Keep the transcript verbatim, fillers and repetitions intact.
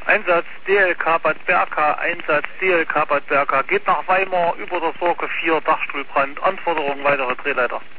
Einsatz D L K Bad Berka, Einsatz D L K Bad Berka. Geht nach Weimar über der Sorge vier, Dachstuhlbrand. Anforderung weitere Drehleiter.